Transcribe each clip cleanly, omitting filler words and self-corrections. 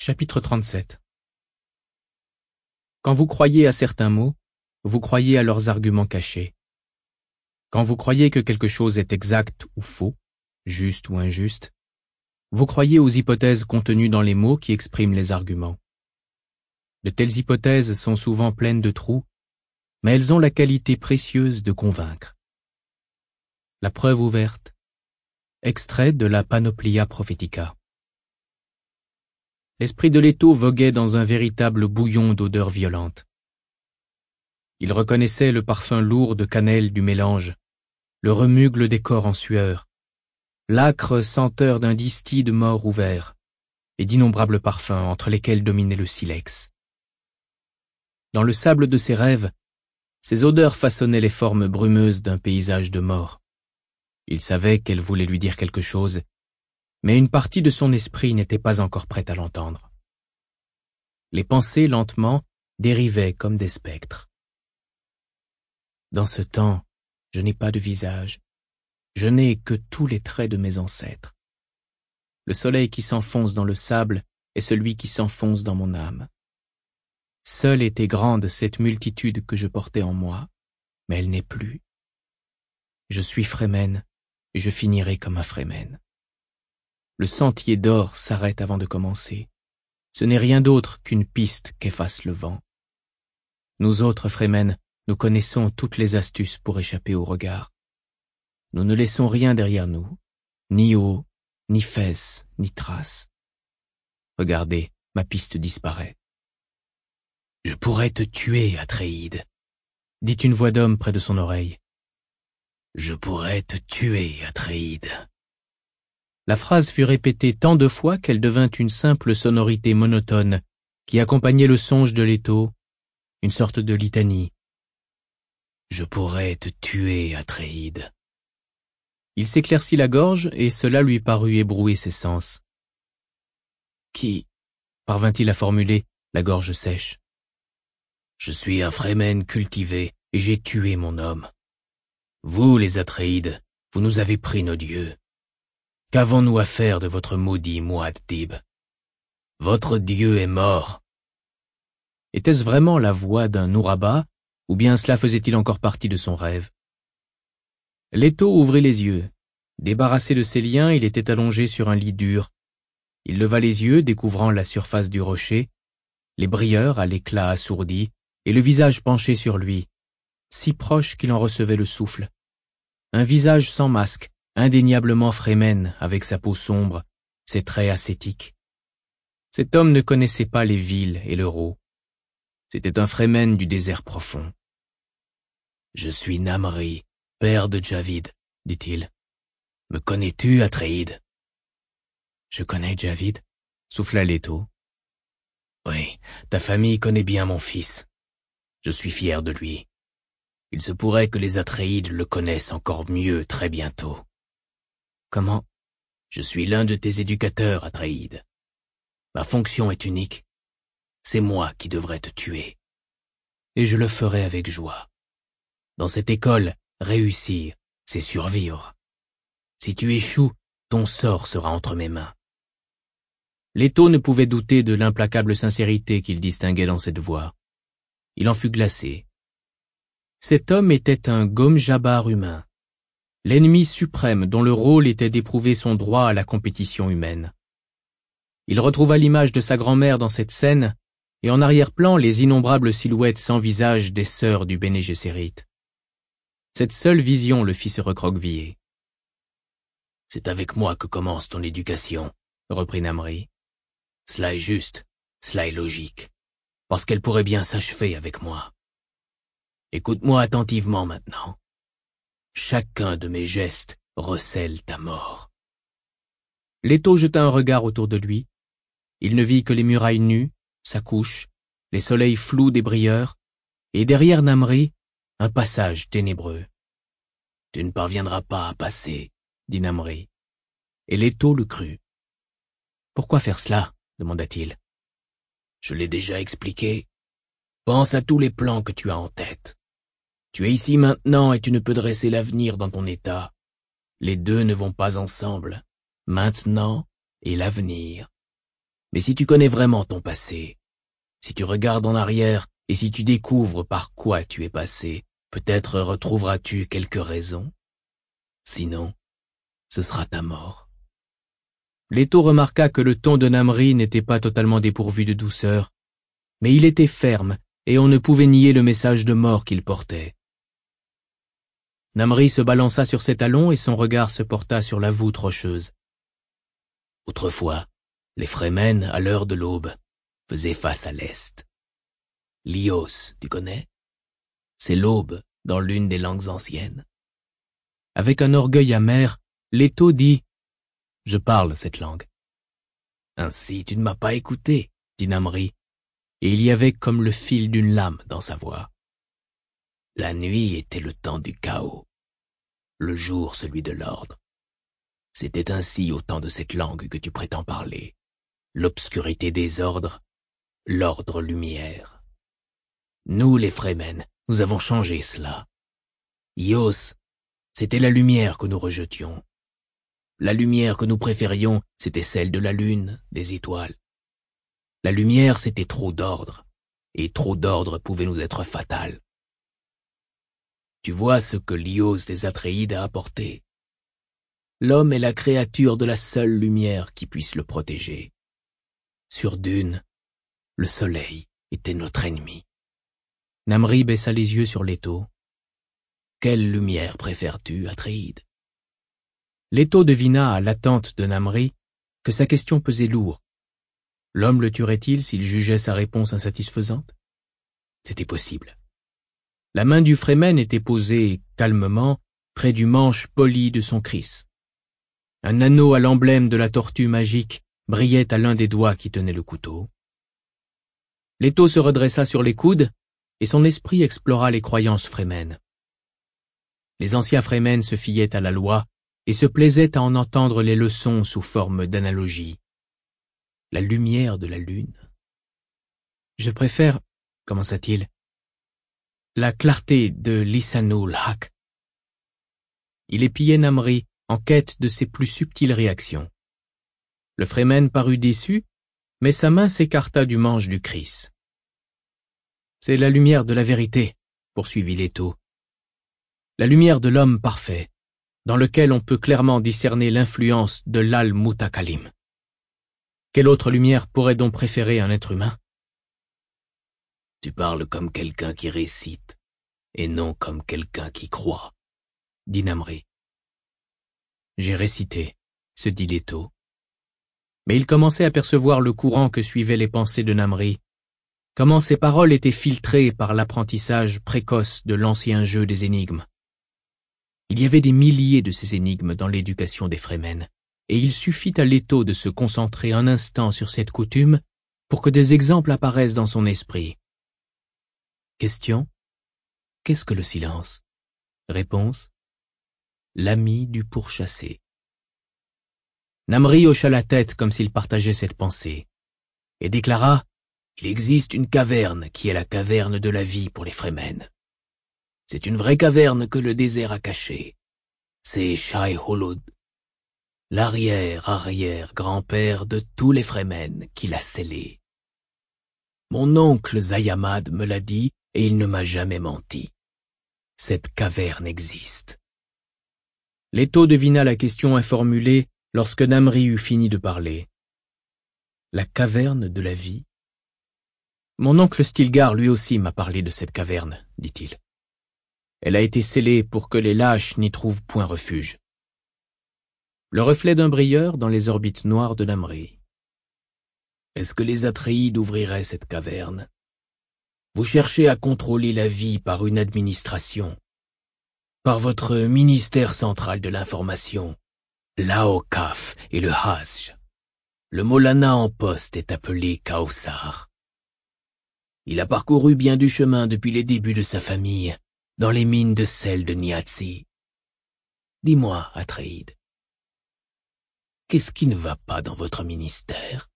Chapitre 37. Quand vous croyez à certains mots, vous croyez à leurs arguments cachés. Quand vous croyez que quelque chose est exact ou faux, juste ou injuste, vous croyez aux hypothèses contenues dans les mots qui expriment les arguments. De telles hypothèses sont souvent pleines de trous, mais elles ont la qualité précieuse de convaincre. La preuve ouverte. Extrait de la Panoplia Prophetica. L'esprit de Leto voguait dans un véritable bouillon d'odeurs violentes. Il reconnaissait le parfum lourd de cannelle du mélange, le remugle des corps en sueur, l'âcre senteur d'un distille de mort ouvert, et d'innombrables parfums entre lesquels dominait le silex. Dans le sable de ses rêves, ces odeurs façonnaient les formes brumeuses d'un paysage de mort. Il savait qu'elles voulaient lui dire quelque chose, mais une partie de son esprit n'était pas encore prête à l'entendre. Les pensées, lentement, dérivaient comme des spectres. Dans ce temps, je n'ai pas de visage. Je n'ai que tous les traits de mes ancêtres. Le soleil qui s'enfonce dans le sable est celui qui s'enfonce dans mon âme. Seule était grande cette multitude que je portais en moi, mais elle n'est plus. Je suis Fremen, et je finirai comme un Fremen. Le sentier d'or s'arrête avant de commencer. Ce n'est rien d'autre qu'une piste qu'efface le vent. Nous autres Fremen, nous connaissons toutes les astuces pour échapper au regard. Nous ne laissons rien derrière nous, ni eau, ni fesses, ni traces. Regardez, ma piste disparaît. « Je pourrais te tuer, Atréide », dit une voix d'homme près de son oreille. « Je pourrais te tuer, Atréide ». La phrase fut répétée tant de fois qu'elle devint une simple sonorité monotone qui accompagnait le songe de Leto, une sorte de litanie. « Je pourrais te tuer, Atréide ». Il s'éclaircit la gorge et cela lui parut ébrouer ses sens. « Qui ?» parvint-il à formuler, la gorge sèche. « Je suis un Fremen cultivé et j'ai tué mon homme. Vous, les Atréides, vous nous avez pris nos dieux. Qu'avons-nous à faire de votre maudit Muad'Dib? Votre dieu est mort. » Était-ce vraiment la voix d'un Nouraba, ou bien cela faisait-il encore partie de son rêve? Leto ouvrit les yeux. Débarrassé de ses liens, il était allongé sur un lit dur. Il leva les yeux, découvrant la surface du rocher, les brieurs à l'éclat assourdi, et le visage penché sur lui, si proche qu'il en recevait le souffle. Un visage sans masque, indéniablement Fremen avec sa peau sombre, ses traits ascétiques. Cet homme ne connaissait pas les villes et l'euro. C'était un Fremen du désert profond. « Je suis Namri, père de Javid, dit-il. Me connais-tu, Atréide? »« Je connais Javid, » souffla Leto. « Oui, ta famille connaît bien mon fils. Je suis fier de lui. Il se pourrait que les Atréides le connaissent encore mieux très bientôt. » « Comment ? » « Je suis l'un de tes éducateurs, Atréide. Ma fonction est unique. C'est moi qui devrais te tuer. Et je le ferai avec joie. Dans cette école, réussir, c'est survivre. Si tu échoues, ton sort sera entre mes mains. Leto ne pouvait douter de l'implacable sincérité qu'il distinguait dans cette voix. Il en fut glacé. Cet homme était un Gom-Jabbar humain, l'ennemi suprême dont le rôle était d'éprouver son droit à la compétition humaine. Il retrouva l'image de sa grand-mère dans cette scène, et en arrière-plan les innombrables silhouettes sans visage des sœurs du Bene Gesserit. Cette seule vision le fit se recroqueviller. « C'est avec moi que commence ton éducation, » reprit Namri. « Cela est juste, cela est logique, parce qu'elle pourrait bien s'achever avec moi. Écoute-moi attentivement maintenant. Chacun de mes gestes recèle ta mort. » Leto jeta un regard autour de lui. Il ne vit que les murailles nues, sa couche, les soleils flous des brieurs, et derrière Namri, un passage ténébreux. « Tu ne parviendras pas à passer, » dit Namri. Et Leto le crut. « Pourquoi faire cela ?» demanda-t-il. « Je l'ai déjà expliqué. Pense à tous les plans que tu as en tête. Tu es ici maintenant et tu ne peux dresser l'avenir dans ton état. Les deux ne vont pas ensemble. Maintenant et l'avenir. Mais si tu connais vraiment ton passé, si tu regardes en arrière et si tu découvres par quoi tu es passé, peut-être retrouveras-tu quelques raisons. Sinon, ce sera ta mort. » Leto remarqua que le ton de Namri n'était pas totalement dépourvu de douceur, mais il était ferme et on ne pouvait nier le message de mort qu'il portait. Namri se balança sur ses talons et son regard se porta sur la voûte rocheuse. Autrefois, les Fremen, à l'heure de l'aube, faisaient face à l'est. Lios, tu connais? C'est l'aube dans l'une des langues anciennes. Avec un orgueil amer, Leto dit « Je parle cette langue. » Ainsi tu ne m'as pas écouté, dit Namri, et il y avait comme le fil d'une lame dans sa voix. La nuit était le temps du chaos, le jour celui de l'ordre. C'était ainsi au temps de cette langue que tu prétends parler. L'obscurité des ordres, l'ordre lumière. Nous, les Fremen, nous avons changé cela. Ios, c'était la lumière que nous rejetions. La lumière que nous préférions, c'était celle de la lune, des étoiles. La lumière, c'était trop d'ordre, et trop d'ordre pouvait nous être fatal. Tu vois ce que l'Ios des Atréides a apporté. L'homme est la créature de la seule lumière qui puisse le protéger. Sur Dune, le soleil était notre ennemi. Namri baissa les yeux sur Leto. Quelle lumière préfères-tu, Atréide? Leto devina à l'attente de Namri que sa question pesait lourd. L'homme le tuerait-il s'il jugeait sa réponse insatisfaisante? C'était possible. La main du Fremen était posée calmement près du manche poli de son kriss. Un anneau à l'emblème de la tortue magique brillait à l'un des doigts qui tenait le couteau. Leto se redressa sur les coudes et son esprit explora les croyances Fremen. Les anciens Fremen se fiaient à la loi et se plaisaient à en entendre les leçons sous forme d'analogie. La lumière de la lune. « Je préfère, commença-t-il, la clarté de Lisanul Haq. » Il épiait Namri en quête de ses plus subtiles réactions. Le Fremen parut déçu, mais sa main s'écarta du manche du kriss. « C'est la lumière de la vérité, » poursuivit Leto. « La lumière de l'homme parfait, dans lequel on peut clairement discerner l'influence de l'Al-Mutakalim. Quelle autre lumière pourrait donc préférer un être humain? » Tu parles comme quelqu'un qui récite, et non comme quelqu'un qui croit, dit Namri. J'ai récité, se dit Leto. Mais il commençait à percevoir le courant que suivaient les pensées de Namri, comment ses paroles étaient filtrées par l'apprentissage précoce de l'ancien jeu des énigmes. Il y avait des milliers de ces énigmes dans l'éducation des Fremen, et il suffit à Leto de se concentrer un instant sur cette coutume pour que des exemples apparaissent dans son esprit. Question: qu'est-ce que le silence? Réponse: l'ami du pourchassé. Namri hocha la tête comme s'il partageait cette pensée, et déclara: il existe une caverne qui est la caverne de la vie pour les Fremen. C'est une vraie caverne que le désert a cachée. C'est Shai Hulud, l'arrière-arrière-grand-père de tous les Fremen qui l'a scellée. Mon oncle Zayamad me l'a dit et il ne m'a jamais menti. Cette caverne existe. Leto devina la question informulée lorsque Namri eut fini de parler. La caverne de la vie? Mon oncle Stilgar lui aussi m'a parlé de cette caverne, dit-il. Elle a été scellée pour que les lâches n'y trouvent point refuge. Le reflet d'un brieur dans les orbites noires de Namri. Est-ce que les Atréides ouvriraient cette caverne? Vous cherchez à contrôler la vie par une administration, par votre ministère central de l'information, l'Aokaf et le Hajj. Le Molana en poste est appelé Kaosar. Il a parcouru bien du chemin depuis les débuts de sa famille, dans les mines de sel de Niatsi. Dis-moi, Atréide, qu'est-ce qui ne va pas dans votre ministère?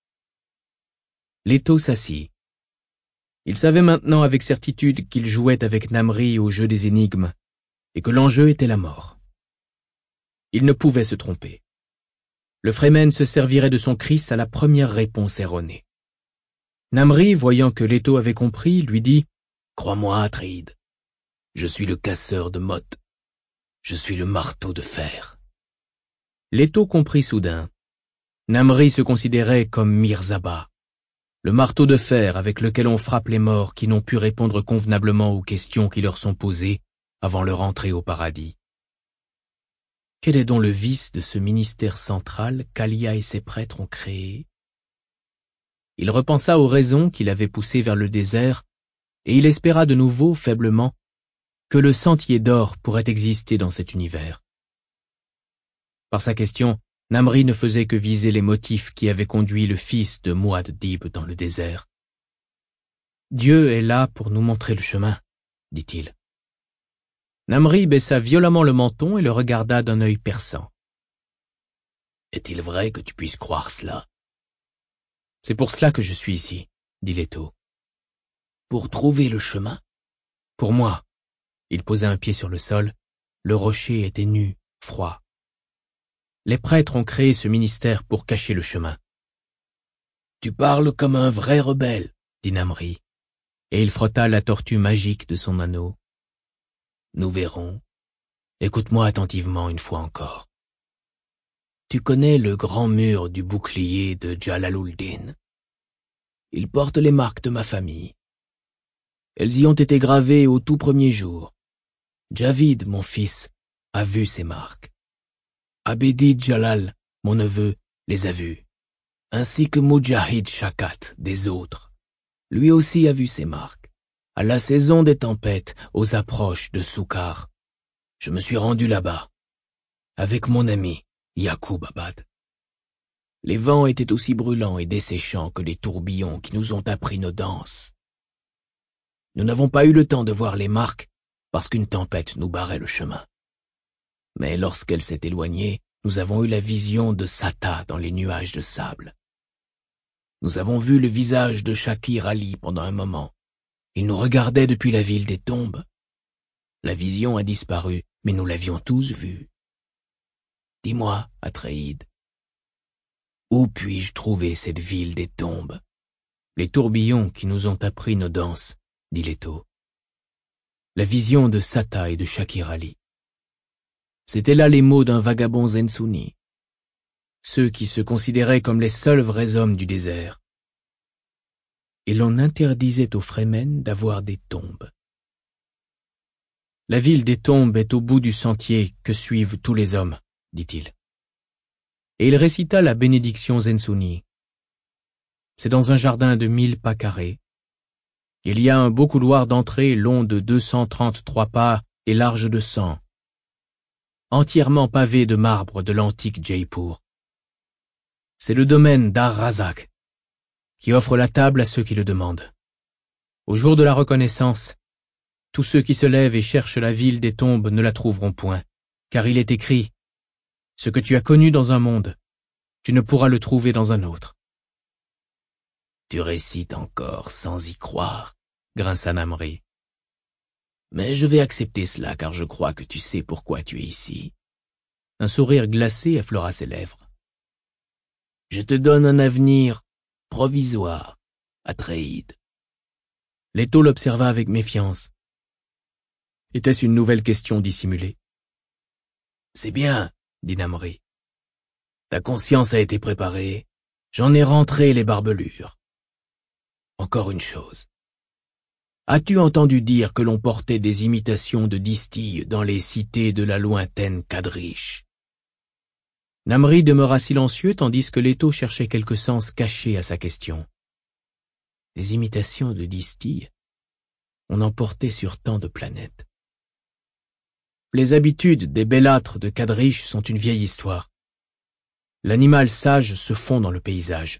Leto s'assit. Il savait maintenant avec certitude qu'il jouait avec Namri au jeu des énigmes, et que l'enjeu était la mort. Il ne pouvait se tromper. Le Fremen se servirait de son Chris à la première réponse erronée. Namri, voyant que Leto avait compris, lui dit « Crois-moi, Atréide, je suis le casseur de mottes. Je suis le marteau de fer. » Leto comprit soudain. Namri se considérait comme Mirzaba, le marteau de fer avec lequel on frappe les morts qui n'ont pu répondre convenablement aux questions qui leur sont posées avant leur entrée au paradis. Quel est donc le vice de ce ministère central qu'Alia et ses prêtres ont créé? Il repensa aux raisons qui l'avaient poussé vers le désert, et il espéra de nouveau, faiblement, que le sentier d'or pourrait exister dans cet univers. Par sa question, Namri ne faisait que viser les motifs qui avaient conduit le fils de Muad'Dib dans le désert. « Dieu est là pour nous montrer le chemin, » dit-il. Namri baissa violemment le menton et le regarda d'un œil perçant. « Est-il vrai que tu puisses croire cela? » « C'est pour cela que je suis ici, » dit Leto. « Pour trouver le chemin? » « Pour moi. » Il posa un pied sur le sol. Le rocher était nu, froid. Les prêtres ont créé ce ministère pour cacher le chemin. « Tu parles comme un vrai rebelle, » dit Namri, et il frotta la tortue magique de son anneau. « Nous verrons. Écoute-moi attentivement une fois encore. Tu connais le grand mur du bouclier de Jalaluddin. Il porte les marques de ma famille. Elles y ont été gravées au tout premier jour. Javid, mon fils, a vu ces marques. Abedi Jalal, mon neveu, les a vues, ainsi que Mujahid Shakat, des autres. Lui aussi a vu ces marques. À la saison des tempêtes, aux approches de Soukar, je me suis rendu là-bas, avec mon ami, Yaqub Abad. Les vents étaient aussi brûlants et desséchants que les tourbillons qui nous ont appris nos danses. Nous n'avons pas eu le temps de voir les marques parce qu'une tempête nous barrait le chemin. Mais lorsqu'elle s'est éloignée, nous avons eu la vision de Sata dans les nuages de sable. Nous avons vu le visage de Shakir Ali pendant un moment. Il nous regardait depuis la ville des tombes. La vision a disparu, mais nous l'avions tous vu. Dis-moi, Atréide, où puis-je trouver cette ville des tombes? Les tourbillons qui nous ont appris nos danses, dit Leto. La vision de Sata et de Shakir Ali. C'étaient là les mots d'un vagabond Zensouni, ceux qui se considéraient comme les seuls vrais hommes du désert. Et l'on interdisait aux Fremen d'avoir des tombes. La ville des tombes est au bout du sentier que suivent tous les hommes, dit-il. Et il récita la bénédiction Zensouni. C'est dans un jardin de 1000 pas carrés. Il y a un beau couloir d'entrée long de 233 pas et large de 100, entièrement pavé de marbre de l'antique Jaipur. C'est le domaine d'Ar-Razak, qui offre la table à ceux qui le demandent. Au jour de la reconnaissance, tous ceux qui se lèvent et cherchent la ville des tombes ne la trouveront point, car il est écrit « Ce que tu as connu dans un monde, tu ne pourras le trouver dans un autre. » Tu récites encore sans y croire, grinça Namri. Mais je vais accepter cela car je crois que tu sais pourquoi tu es ici. Un sourire glacé effleura ses lèvres. Je te donne un avenir provisoire, Atréide. Leto l'observa avec méfiance. Était-ce une nouvelle question dissimulée? C'est bien, dit Namri. Ta conscience a été préparée, j'en ai rentré les barbelures. Encore une chose. As-tu entendu dire que l'on portait des imitations de distilles dans les cités de la lointaine Kadrish? Namri demeura silencieux tandis que Leto cherchait quelque sens caché à sa question. Des imitations de distilles? On en portait sur tant de planètes. Les habitudes des bellâtres de Kadrish sont une vieille histoire. L'animal sage se fond dans le paysage.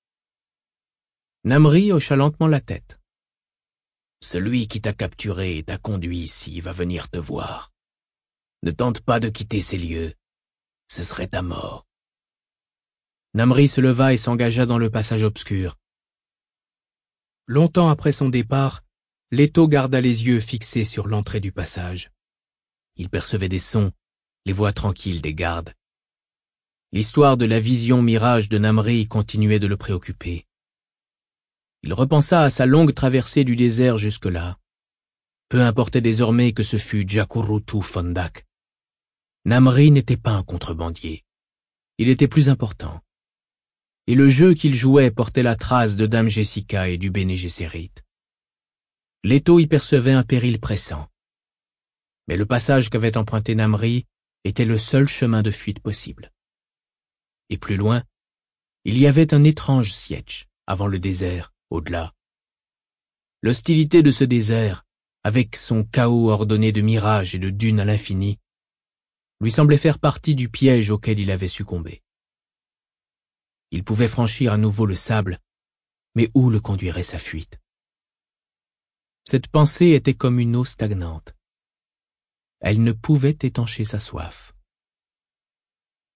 Namri hocha lentement la tête. Celui qui t'a capturé et t'a conduit ici va venir te voir. Ne tente pas de quitter ces lieux. Ce serait ta mort. Namri se leva et s'engagea dans le passage obscur. Longtemps après son départ, Leto garda les yeux fixés sur l'entrée du passage. Il percevait des sons, les voix tranquilles des gardes. L'histoire de la vision mirage de Namri continuait de le préoccuper. Il repensa à sa longue traversée du désert jusque-là. Peu importait désormais que ce fût Jacurutu Fondak. Namri n'était pas un contrebandier. Il était plus important. Et le jeu qu'il jouait portait la trace de Dame Jessica et du Bene Gesserit. Leto y percevait un péril pressant. Mais le passage qu'avait emprunté Namri était le seul chemin de fuite possible. Et plus loin, il y avait un étrange sietch, avant le désert, au-delà. L'hostilité de ce désert, avec son chaos ordonné de mirages et de dunes à l'infini, lui semblait faire partie du piège auquel il avait succombé. Il pouvait franchir à nouveau le sable, mais où le conduirait sa fuite? Cette pensée était comme une eau stagnante. Elle ne pouvait étancher sa soif.